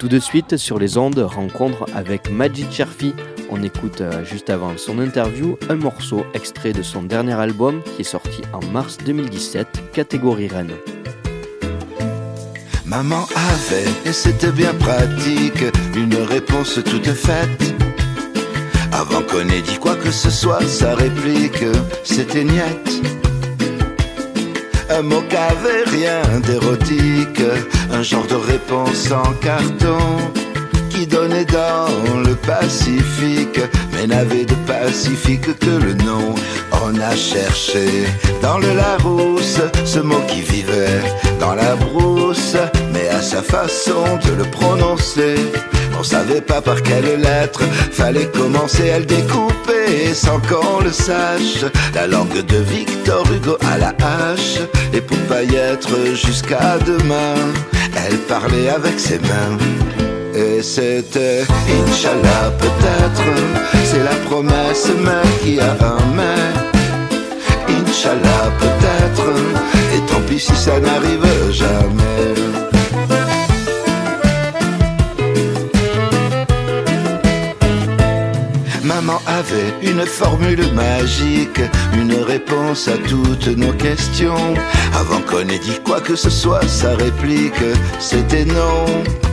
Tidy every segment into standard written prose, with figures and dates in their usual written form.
Tout de suite, sur les ondes, rencontre avec Majid Cherfi. On écoute juste avant son interview un morceau extrait de son dernier album qui est sorti en mars 2017, Catégorie Rennes. Maman avait, et c'était bien pratique, une réponse toute faite. Avant qu'on ait dit quoi que ce soit, sa réplique, c'était niette. Un mot qu'avait rien d'érotique, un genre de réponse en carton qui donnait dans le Pacifique, mais n'avait de Pacifique que le nom. On a cherché dans le Larousse ce mot qui vivait dans la brousse, mais à sa façon de le prononcer, on savait pas par quelle lettre fallait commencer à le découper sans qu'on le sache. La langue de Victor Hugo à la hache, et pour pas y être jusqu'à demain, elle parlait avec ses mains. Et c'était Inch'Allah peut-être, c'est la promesse mais qui a un mais. Inch'Allah peut-être, et tant pis si ça n'arrive jamais. Maman avait une formule magique, une réponse à toutes nos questions. Avant qu'on ait dit quoi que ce soit, sa réplique, c'était non.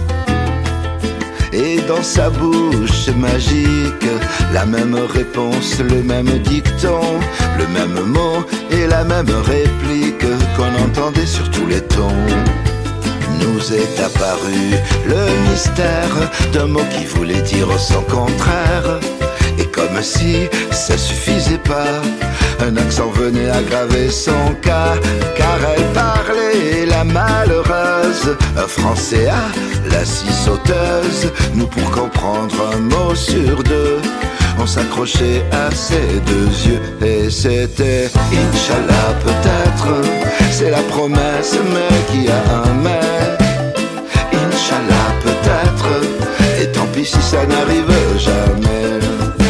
Et dans sa bouche magique, la même réponse, le même dicton, le même mot et la même réplique qu'on entendait sur tous les tons. Nous est apparu le mystère d'un mot qui voulait dire son contraire. Et comme si ça suffisait pas, un accent venait aggraver son cas, car elle parlait la malheureuse, un français à la scie sauteuse. Nous pour comprendre un mot sur deux, on s'accrochait à ses deux yeux. Et c'était Inch'Allah peut-être, c'est la promesse mais qui a un mais. Inch'Allah peut-être, et tant pis si ça n'arrive jamais.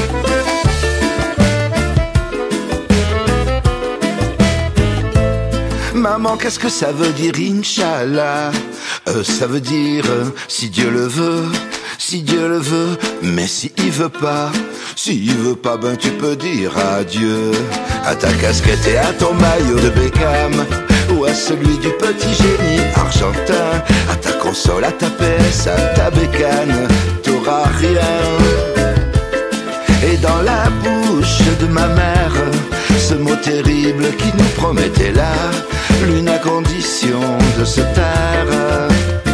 Maman, qu'est-ce que ça veut dire Inch'Allah? Ça veut dire si Dieu le veut, si Dieu le veut, mais si il veut pas, s'il veut pas, ben tu peux dire adieu à ta casquette et à ton maillot de Beckham, ou à celui du petit génie argentin, à ta console, à ta PS, à ta bécane, t'auras rien. Et dans la bouche de ma mère, ce mot terrible qui nous promettait là l'une à condition de se taire.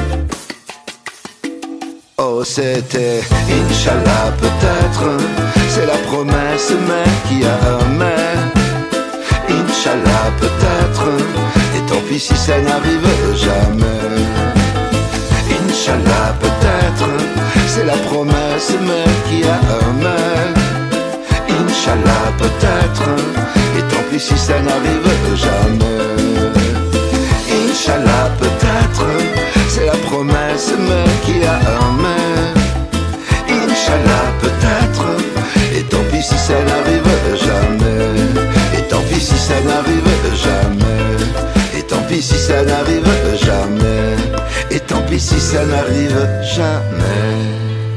Oh, c'était Inch'Allah peut-être, c'est la promesse mais qui a un mais. Inch'Allah peut-être, et tant pis si ça n'arrive jamais. Inch'Allah peut-être, c'est la promesse mais qui a un mais. Inch'Allah peut-être, et tant pis si ça n'arrive jamais. Inch'Allah peut-être, c'est la promesse mais qui a un mais. Inch'Allah peut-être, et tant pis si ça n'arrive jamais. Et tant pis si ça n'arrive jamais. Et tant pis si ça n'arrive jamais. Et tant pis si ça n'arrive jamais.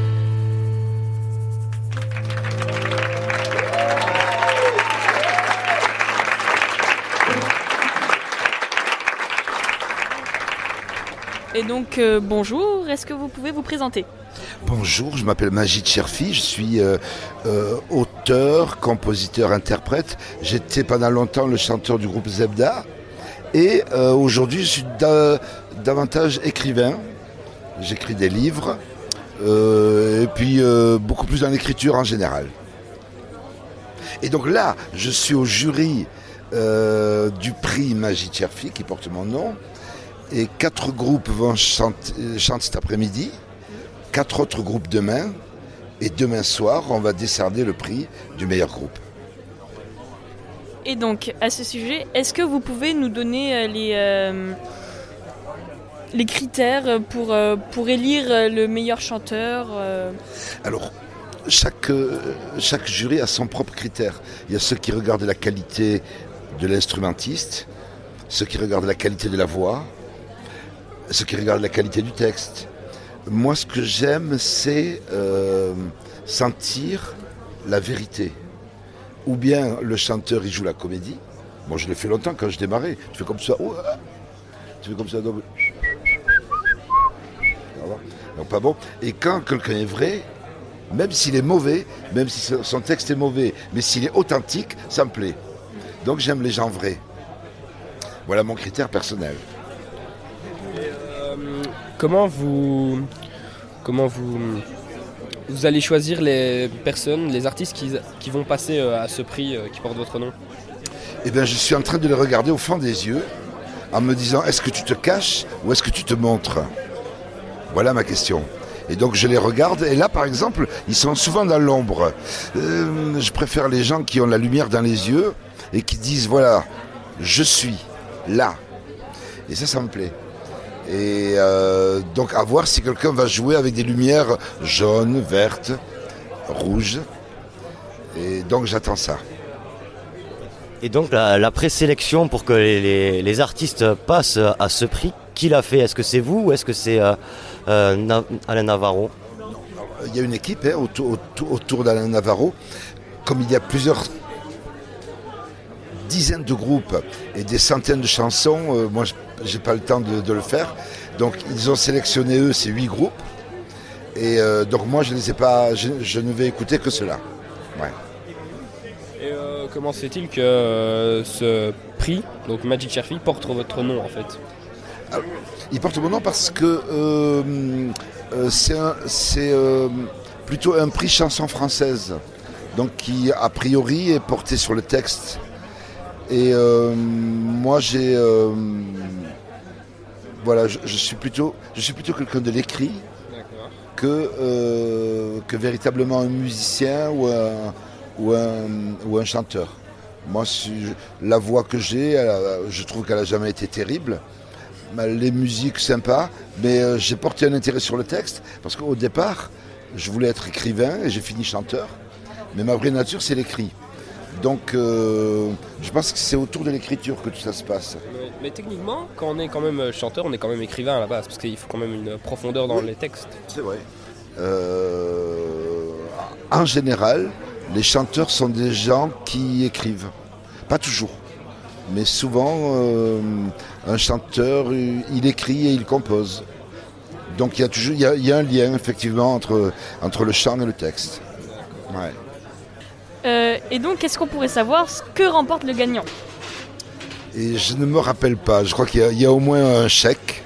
Et donc, bonjour, est-ce que vous pouvez vous présenter ? Bonjour, je m'appelle Majid Cherfi, je suis auteur, compositeur, interprète. J'étais pendant longtemps le chanteur du groupe Zebda. Et aujourd'hui, je suis davantage écrivain. J'écris des livres, et puis beaucoup plus dans l'écriture en général. Et donc là, je suis au jury du prix Majid Cherfi, qui porte mon nom. Et 4 groupes chantent cet après-midi, 4 autres groupes demain, et demain soir, on va décerner le prix du meilleur groupe. Et donc, à ce sujet, est-ce que vous pouvez nous donner les critères pour élire le meilleur chanteur Alors, chaque jury a son propre critère. Il y a ceux qui regardent la qualité de l'instrumentiste, ceux qui regardent la qualité de la voix, ceux qui regardent la qualité du texte, Moi, ce que j'aime, c'est sentir la vérité. Ou bien le chanteur, il joue la comédie. Moi, je l'ai fait longtemps quand je démarrais. Tu fais comme ça. Tu fais comme ça. Donc pas bon. Et quand quelqu'un est vrai, même s'il est mauvais, même si son texte est mauvais, mais s'il est authentique, ça me plaît. Donc j'aime les gens vrais. Voilà mon critère personnel. Et, comment vous allez choisir les personnes, les artistes qui vont passer à ce prix qui porte votre nom? Eh bien, je suis en train de les regarder au fond des yeux en me disant, est-ce que tu te caches ou est-ce que tu te montres? Voilà ma question. Et donc je les regarde, et là par exemple, ils sont souvent dans l'ombre. Je préfère les gens qui ont la lumière dans les yeux et qui disent, voilà, je suis là. Et ça me plaît. Et donc à voir si quelqu'un va jouer avec des lumières jaunes, vertes, rouges. Et donc j'attends ça. Et donc la présélection pour que les artistes passent à ce prix, qui l'a fait? Est-ce que c'est vous ou est-ce que c'est Alain Navarro? Il y a une équipe autour d'Alain Navarro. Comme il y a plusieurs dizaines de groupes et des centaines de chansons, moi j'ai pas le temps de le faire. Donc ils ont sélectionné eux ces 8 groupes. Et donc moi je les ai pas, je ne vais écouter que cela. Ouais. Et comment se fait-il que ce prix, donc Magic Cherfi, porte votre nom en fait? Alors, il porte mon nom parce que c'est plutôt un prix chanson française, donc qui a priori est porté sur le texte. Et moi voilà, je suis plutôt quelqu'un de l'écrit que véritablement un musicien ou un chanteur. Moi, la voix que j'ai, je trouve qu'elle n'a jamais été terrible. Les musiques sympas, mais j'ai porté un intérêt sur le texte parce qu'au départ, je voulais être écrivain et j'ai fini chanteur. Mais ma vraie nature, c'est l'écrit. Donc, je pense que c'est autour de l'écriture que tout ça se passe. Mais techniquement, quand on est quand même chanteur, on est quand même écrivain à la base, parce qu'il faut quand même une profondeur dans les textes. C'est vrai. En général, les chanteurs sont des gens qui écrivent. Pas toujours. Mais souvent, un chanteur, il écrit et il compose. Donc il y a un lien effectivement entre le chant et le texte. Ouais. Et donc, est-ce qu'on pourrait savoir ce que remporte le gagnant? Et je ne me rappelle pas. Je crois qu'il y a au moins un chèque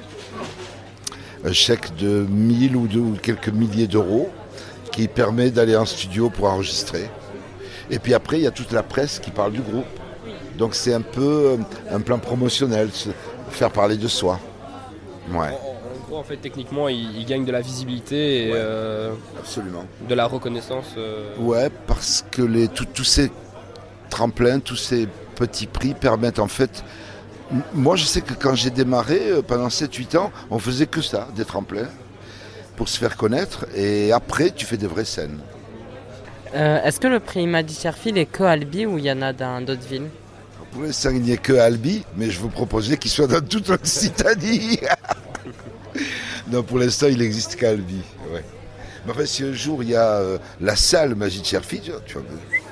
de 1000 ou quelques milliers d'euros qui permet d'aller en studio pour enregistrer. Et puis après, il y a toute la presse qui parle du groupe. Donc c'est un peu un plan promotionnel, faire parler de soi. Ouais. En gros, en fait, techniquement, il gagne de la visibilité et absolument. De la reconnaissance. Ouais, parce que tous ces tremplins, tous ces petits prix permettent en fait... Moi, je sais que quand j'ai démarré, pendant 7-8 ans, on faisait que ça, des tremplins, pour se faire connaître. Et après, tu fais des vraies scènes. Est-ce que le prix Magic Cherfi est que à Albi ou il y en a dans d'autres villes? Pour l'instant, il n'y a que à Albi, mais je vous proposais qu'il soit dans toute l'Occitanie. Non, pour l'instant, il n'existe qu'à Albi. Ouais. Mais enfin, si un jour, il y a la salle Magic Cherfi, tu vois,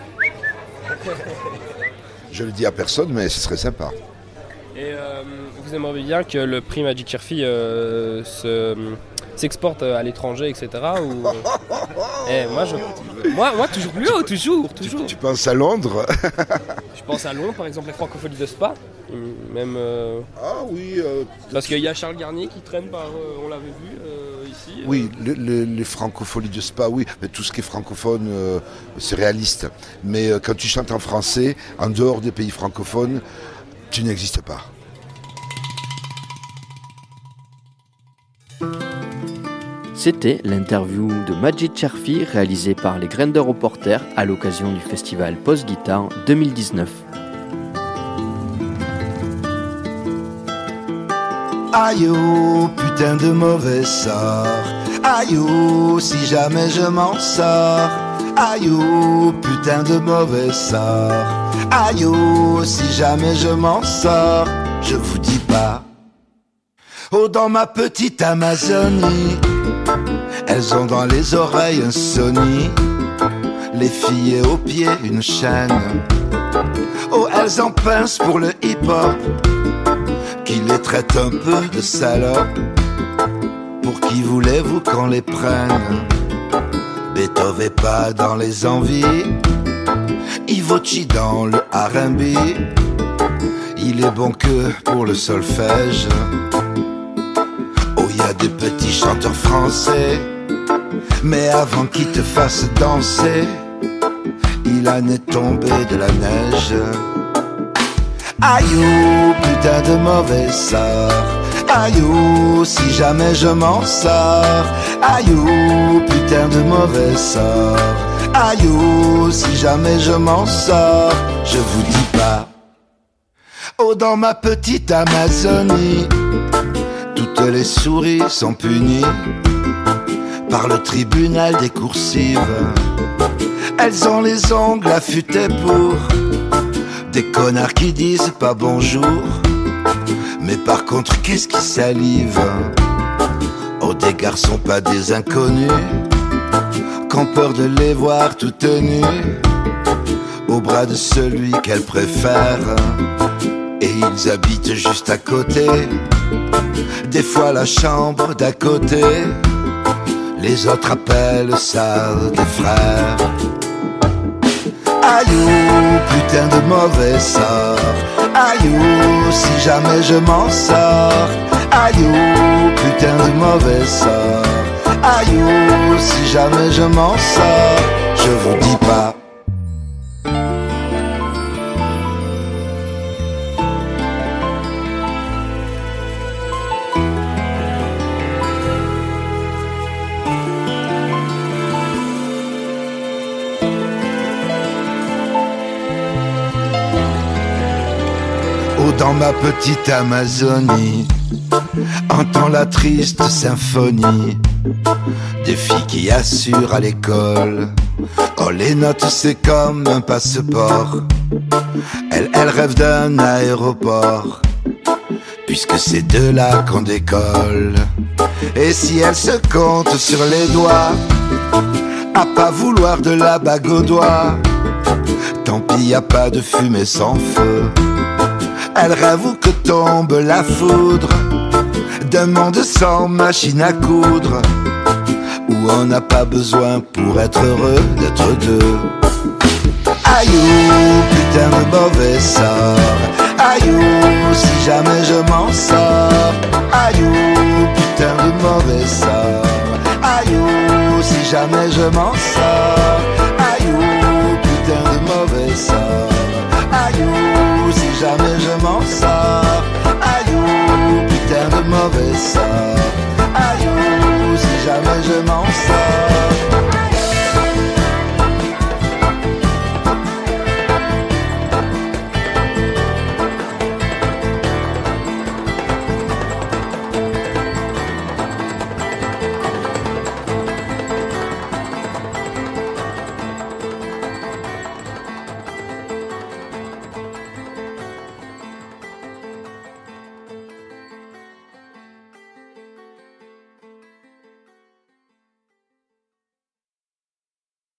je le dis à personne, mais ce serait sympa. Et vous aimeriez bien que le prix Magic Cherfi s'exporte à l'étranger, etc. Ou... moi, toujours plus haut, toujours. Tu penses à Londres? Je pense à Londres, par exemple, les francophonies de Spa. Même. Ah oui. Parce qu'il y a Charles Garnier qui traîne par. On l'avait vu ici. Oui, les francophonies de Spa, oui. Mais tout ce qui est francophone, c'est réaliste. Mais quand tu chantes en français, en dehors des pays francophones, tu n'existes pas. C'était l'interview de Magic Cherfi réalisée par les Graines de Reporters à l'occasion du festival Post-Guitare 2019. Aïe oh, putain de mauvais sort. Aïe oh, si jamais je m'en sors. Aïe oh, putain de mauvais sort. Aïe oh, si jamais je m'en sors. Je vous dis pas. Oh, dans ma petite Amazonie, Elles ont dans les oreilles un Sony, les filles aux pieds une chaîne. Oh, elles en pincent pour le hip-hop, qui les traite un peu de salopes. Pour qui voulez-vous qu'on les prenne? Beethoven est pas dans les envies, Ivochi dans le R&B. Il est bon que pour le solfège. Oh, y a des petits chanteurs français, mais avant qu'ils te fassent danser, il en est tombé de la neige. Aïe, putain de mauvais sort. Aïe, si jamais je m'en sors. Aïe, putain de mauvais sort. Aïe, si jamais je m'en sors. Je vous dis pas. Oh, dans ma petite Amazonie, toutes les souris sont punies par le tribunal des coursives. Elles ont les ongles affûtés pour des connards qui disent pas bonjour. Mais par contre, qu'est-ce qui salive? Oh, des garçons, pas des inconnus, qu'ont peur de les voir toutes nues au bras de celui qu'elles préfèrent. Et ils habitent juste à côté, des fois la chambre d'à côté. Les autres appellent ça des frères. Aïe, putain de mauvais sort. Aïe, si jamais je m'en sors. Aïe, putain de mauvais sort. Aïe, si jamais je m'en sors. Je vous dis pas. Dans ma petite Amazonie, entends la triste symphonie des filles qui assurent à l'école. Oh, les notes c'est comme un passeport. Elles rêvent d'un aéroport, puisque c'est de là qu'on décolle. Et si elles se comptent sur les doigts, à pas vouloir de la bague au doigt, tant pis, y a pas de fumée sans feu. Elle rêve où que tombe la foudre d'un monde sans machine à coudre, où on n'a pas besoin pour être heureux d'être deux. Aïe, putain de mauvais sort. Aïe, si jamais je m'en sors. Aïe, putain de mauvais sort. Aïe, si jamais je m'en sors.